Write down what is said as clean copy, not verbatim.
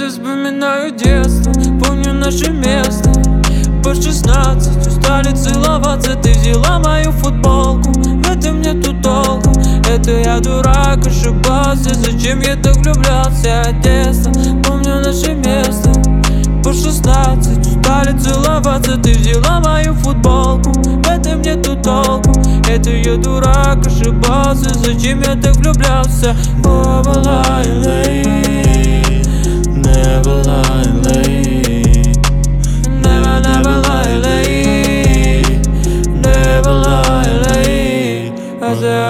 вспоминаю детство, помню наше место. По 16 устали целоваться, ты взяла мою футболку. В этом нету толку, это я дурак, ошибался. Зачем я так влюблялся от детства? Помню наше место. По 16 устали целоваться, ты взяла мою футболку. В этом нету толку, это я дурак, ошибался. Зачем я так влюблялся? Never lie late, never lie late, never lie late, never lie late.